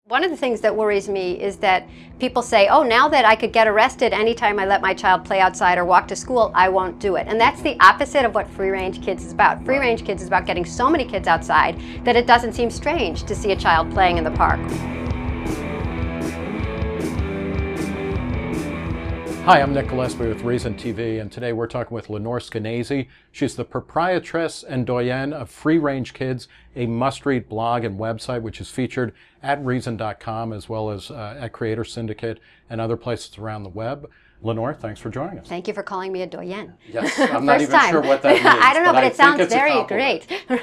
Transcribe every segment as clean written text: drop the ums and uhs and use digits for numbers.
One of the things that worries me is that people say, oh, now that I could get arrested anytime I let my child play outside or walk to school, I won't do it. And that's the opposite of what Free Range Kids is about. Free Range Kids is about getting so many kids outside that it doesn't seem strange to see a child playing in the park. Hi, I'm Nick Gillespie with Reason TV, and today we're talking with Lenore Skenazy. She's the proprietress and doyenne of Free Range Kids, a must-read blog and website which is featured at Reason.com as well as at Creator Syndicate and other places around the web. Lenore, thanks for joining us. Thank you for calling me a doyenne. Yes, I'm not even sure what that means. I don't know, but it sounds very great.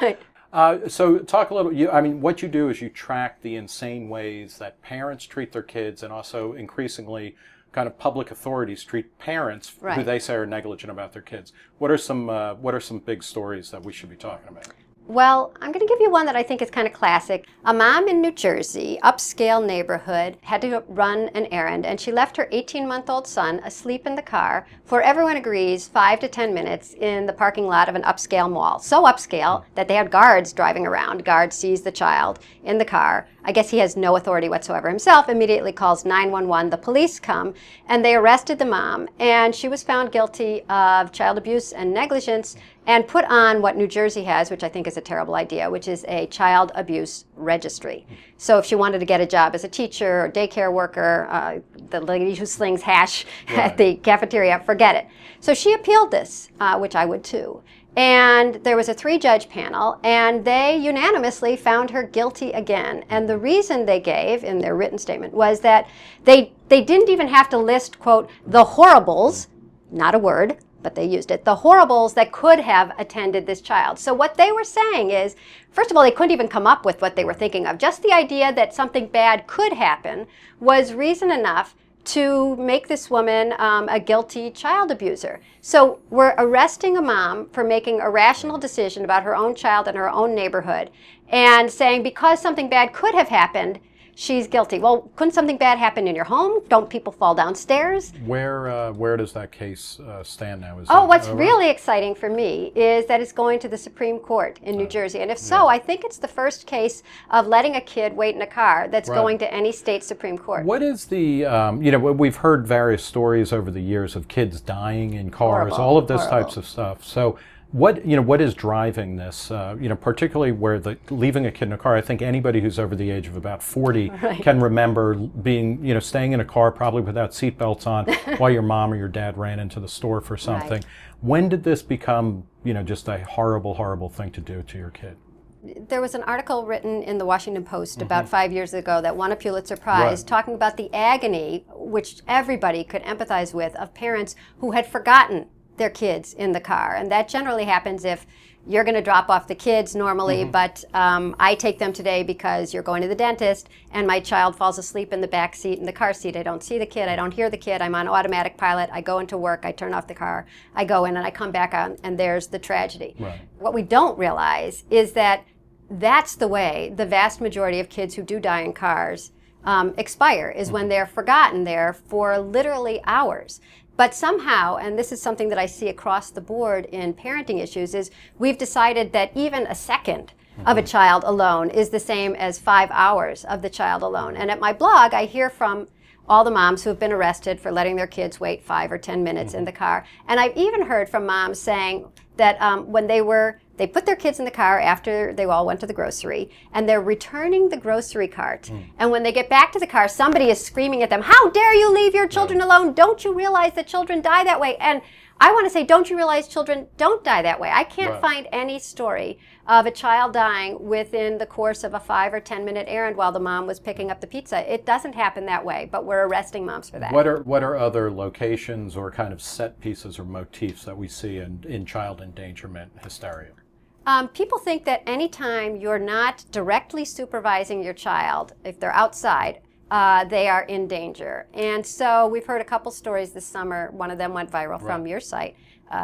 Right. So talk a little, what you do is you track the insane ways that parents treat their kids, and also increasingly kind of public authorities treat parents who they say are negligent about their kids. What are some big stories that we should be talking about? Well, I'm going to give you one that I think is kind of classic. A mom in New Jersey, upscale neighborhood, had to run an errand, and she left her 18-month-old son asleep in the car for, everyone agrees, 5 to 10 minutes in the parking lot of an upscale mall. So upscale that they had guards driving around. Guard sees the child in the car. I guess he has no authority whatsoever himself, immediately calls 911. The police come, and they arrested the mom, and she was found guilty of child abuse and negligence and put on what New Jersey has, which I think is a terrible idea, which is a child abuse registry. So if she wanted to get a job as a teacher or daycare worker, the lady who slings hash at the cafeteria, forget it. So she appealed this, which I would too. And there was a 3-judge panel, and they unanimously found her guilty again. And the reason they gave in their written statement was that they didn't even have to list, quote, the horribles, not a word, but they used it, the horribles that could have attended this child. So what they were saying is, first of all, they couldn't even come up with what they were thinking of. Just the idea that something bad could happen was reason enough to make this woman a guilty child abuser. So we're arresting a mom for making a rational decision about her own child in her own neighborhood and saying because something bad could have happened, she's guilty. Well, couldn't something bad happen in your home? Don't people fall downstairs? Where does that case stand now? What's really exciting for me is that it's going to the Supreme Court in New Jersey. And if so, I think it's the first case of letting a kid wait in a car that's going to any state Supreme Court. What is the, we've heard various stories over the years of kids dying in cars, all of those types of stuff. So what is driving this, particularly where leaving a kid in a car? I think anybody who's over the age of about 40 can remember being, staying in a car probably without seatbelts on while your mom or your dad ran into the store for something. Right. When did this become, just a horrible, horrible thing to do to your kid? There was an article written in the Washington Post about 5 years ago that won a Pulitzer Prize talking about the agony, which everybody could empathize with, of parents who had forgotten their kids in the car. And that generally happens if you're going to drop off the kids normally, but I take them today because you're going to the dentist and my child falls asleep in the back seat, in the car seat. I don't see the kid, I don't hear the kid, I'm on automatic pilot, I go into work, I turn off the car, I go in and I come back on, and there's the tragedy. Right. What we don't realize is that that's the way the vast majority of kids who do die in cars expire, is when they're forgotten there for literally hours. But somehow, and this is something that I see across the board in parenting issues, is we've decided that even a second of a child alone is the same as 5 hours of the child alone. And at my blog, I hear from all the moms who have been arrested for letting their kids wait 5 or 10 minutes in the car. And I've even heard from moms saying that when they put their kids in the car after they all went to the grocery, and they're returning the grocery cart. And when they get back to the car, somebody is screaming at them, how dare you leave your children alone? Don't you realize that children die that way? And I want to say, don't you realize children don't die that way? I can't find any story of a child dying within the course of a 5 or 10 minute errand while the mom was picking up the pizza. It doesn't happen that way, but we're arresting moms for that. What are other locations or kind of set pieces or motifs that we see in child endangerment hysteria? People think that anytime you're not directly supervising your child, if they're outside, they are in danger. And so we've heard a couple stories this summer, one of them went viral from your site,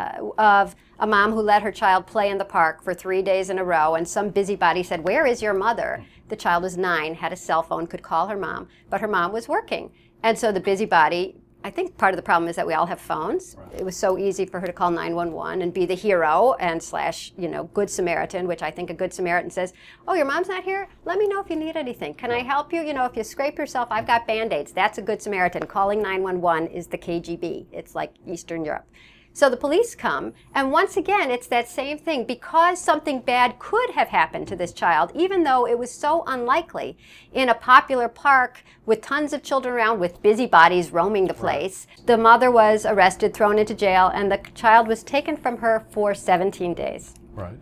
of a mom who let her child play in the park for 3 days in a row, and some busybody said, where is your mother? The child was 9, had a cell phone, could call her mom, but her mom was working. And so the busybody I think part of the problem is that we all have phones. Right. It was so easy for her to call 911 and be the hero and slash, Good Samaritan, which I think a Good Samaritan says, oh, your mom's not here? Let me know if you need anything. Can I help you? If you scrape yourself, I've got Band-Aids. That's a Good Samaritan. Calling 911 is the KGB. It's like Eastern Europe. So the police come, and once again, it's that same thing. Because something bad could have happened to this child, even though it was so unlikely, in a popular park with tons of children around, with busybodies roaming the place, the mother was arrested, thrown into jail, and the child was taken from her for 17 days. Right,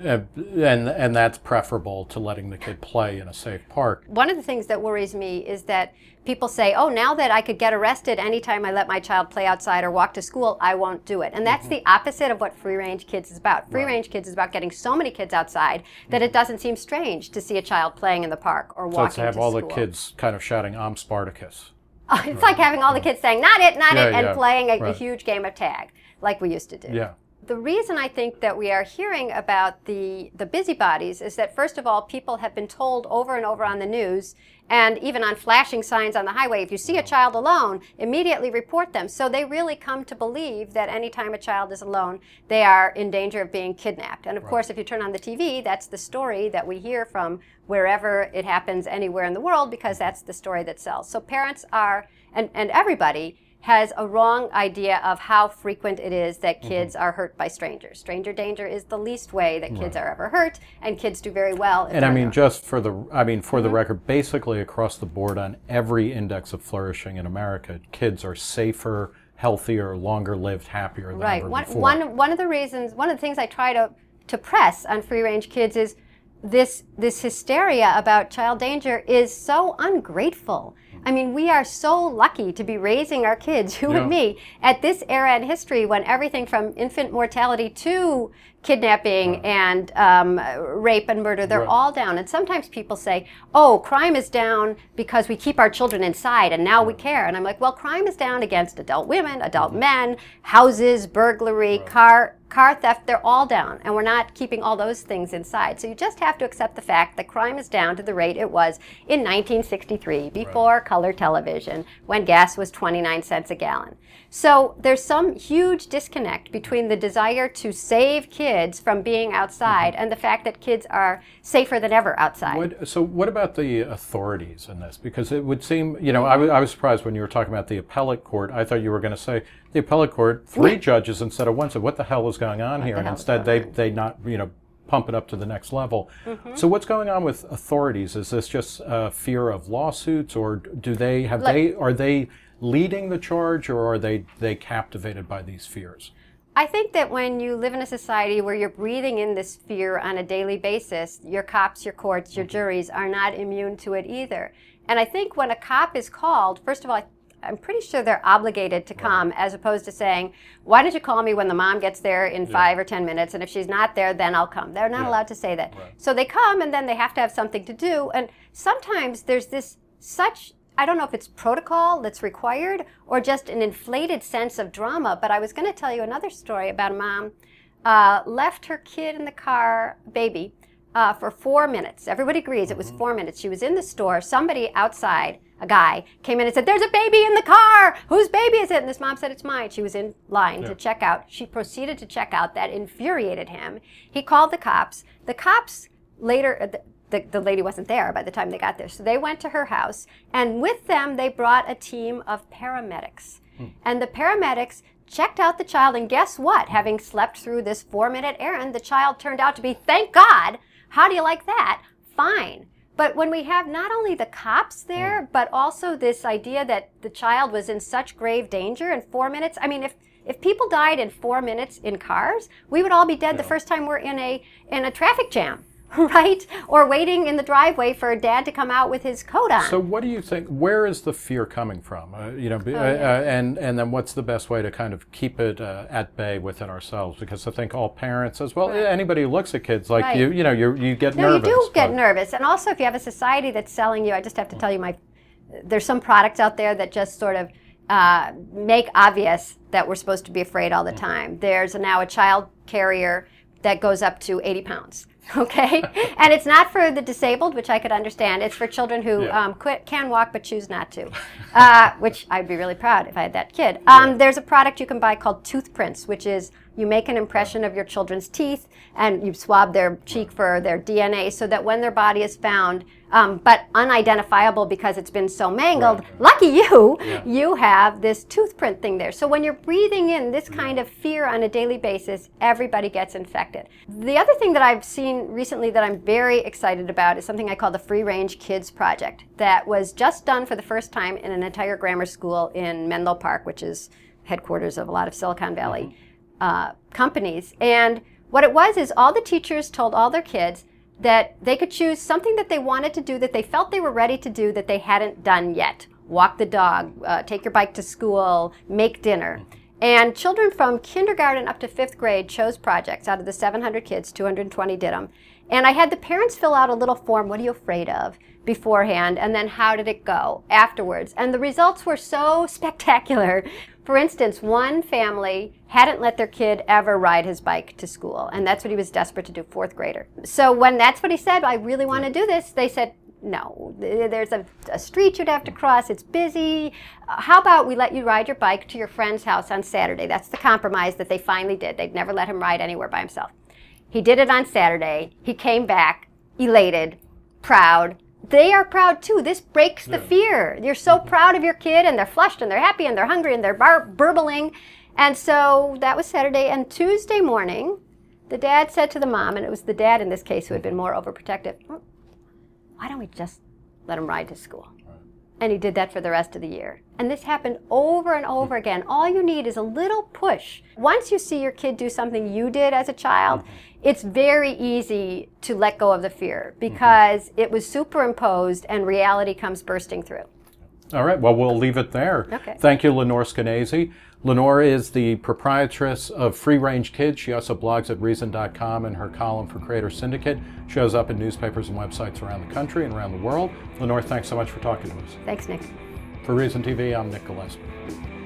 and that's preferable to letting the kid play in a safe park. One of the things that worries me is that people say, oh, now that I could get arrested anytime I let my child play outside or walk to school, I won't do it. And that's the opposite of what Free Range Kids is about. Free Range Kids is about getting so many kids outside that it doesn't seem strange to see a child playing in the park or walking to school. So to have all the kids kind of shouting, I'm Spartacus. It's like having all the kids saying, not it, and playing a huge game of tag, like we used to do. Yeah. The reason I think that we are hearing about the busybodies is that, first of all, people have been told over and over on the news and even on flashing signs on the highway, if you see a child alone, immediately report them. So they really come to believe that anytime a child is alone, they are in danger of being kidnapped. And of course, if you turn on the TV, that's the story that we hear from wherever it happens anywhere in the world, because that's the story that sells. So parents are, and everybody, has a wrong idea of how frequent it is that kids are hurt by strangers. Stranger danger is the least way that kids are ever hurt, and kids do very well. And I mean, just for the, the record, basically across the board on every index of flourishing in America, kids are safer, healthier, longer lived, happier than ever before. One of the things I try to press on Free Range Kids is this hysteria about child danger is so ungrateful. I mean, we are so lucky to be raising our kids, you and me, at this era in history when everything from infant mortality to kidnapping and rape and murder, they're all down. And sometimes people say, oh, crime is down because we keep our children inside and now we care. And I'm like, well, crime is down against adult women, adult men, houses, burglary, car theft, they're all down. And we're not keeping all those things inside. So you just have to accept the fact that crime is down to the rate it was in 1963, before color television, when gas was 29 cents a gallon. So there's some huge disconnect between the desire to save kids from being outside and the fact that kids are safer than ever outside. So what about the authorities in this? Because it would seem, I was surprised when you were talking about the appellate court. I thought you were going to say the appellate court, 3 judges instead of 1. So what the hell is going on here? And instead they not, pump it up to the next level. So what's going on with authorities? Is this just fear of lawsuits, or do they have are they leading the charge, or are they captivated by these fears? I think that when you live in a society where you're breathing in this fear on a daily basis, your cops, your courts, your juries are not immune to it either. And I think when a cop is called, first of all, I'm pretty sure they're obligated to come, as opposed to saying, why don't you call me when the mom gets there in 5 or 10 minutes, and if she's not there, then I'll come. They're not allowed to say that. So they come, and then they have to have something to do. And sometimes there's this I don't know if it's protocol that's required or just an inflated sense of drama, but I was going to tell you another story about a mom left her kid in the car, baby, for 4 minutes. Everybody agrees it was 4 minutes. She was in the store. Somebody outside, a guy, came in and said, there's a baby in the car. Whose baby is it? And this mom said, it's mine. She was in line to check out. She proceeded to check out. That infuriated him. He called the cops. The cops later... The lady wasn't there by the time they got there. So they went to her house, and with them they brought a team of paramedics. And the paramedics checked out the child, and guess what? Having slept through this 4-minute errand, the child turned out to be, thank God, how do you like that? Fine. But when we have not only the cops there, but also this idea that the child was in such grave danger in 4 minutes, I mean, if people died in 4 minutes in cars, we would all be dead the first time we're in a traffic jam. Right? Or waiting in the driveway for dad to come out with his coat on. So what do you think, where is the fear coming from? And then what's the best way to kind of keep it at bay within ourselves? Because I think all parents, as well, anybody who looks at kids like you get nervous. No, you do get nervous. And also if you have a society that's selling you, I just have to tell you, there's some products out there that just sort of make obvious that we're supposed to be afraid all the time. There's now a child carrier that goes up to 80 pounds. Okay, and it's not for the disabled, which I could understand. It's for children who can walk but choose not to, which I'd be really proud if I had that kid. There's a product you can buy called Tooth Prints, which is you make an impression of your children's teeth and you swab their cheek for their DNA so that when their body is found, but unidentifiable because it's been so mangled, lucky you, you have this tooth print thing there. So when you're breathing in this kind of fear on a daily basis, everybody gets infected. The other thing that I've seen recently that I'm very excited about is something I call the Free Range Kids Project that was just done for the first time in an entire grammar school in Menlo Park, which is headquarters of a lot of Silicon Valley companies. And what it was is all the teachers told all their kids that they could choose something that they wanted to do that they felt they were ready to do that they hadn't done yet. Walk the dog, take your bike to school, make dinner. And children from kindergarten up to 5th grade chose projects. Out of the 700 kids, 220 did them. And I had the parents fill out a little form, what are you afraid of, beforehand, and then how did it go afterwards. And the results were so spectacular. For instance, one family hadn't let their kid ever ride his bike to school, and that's what he was desperate to do, 4th grader. So when that's what he said, I really want to do this, they said, no, there's a street you'd have to cross, it's busy. How about we let you ride your bike to your friend's house on Saturday? That's the compromise that they finally did. They'd never let him ride anywhere by himself. He did it on Saturday. He came back, elated, proud. They are proud too. This breaks the fear. You're so proud of your kid, and they're flushed, and they're happy, and they're hungry, and they're burbling. And so that was Saturday. And Tuesday morning, the dad said to the mom, and it was the dad in this case who had been more overprotective, why don't we just let him ride to school? And he did that for the rest of the year. And this happened over and over again. All you need is a little push. Once you see your kid do something you did as a child, it's very easy to let go of the fear because it was superimposed and reality comes bursting through. All right, well, we'll leave it there. Okay. Thank you, Lenore Skenazy. Lenore is the proprietress of Free Range Kids. She also blogs at Reason.com, and her column for Creator Syndicate shows up in newspapers and websites around the country and around the world. Lenore, thanks so much for talking to us. Thanks, Nick. For Reason TV, I'm Nick Gillespie.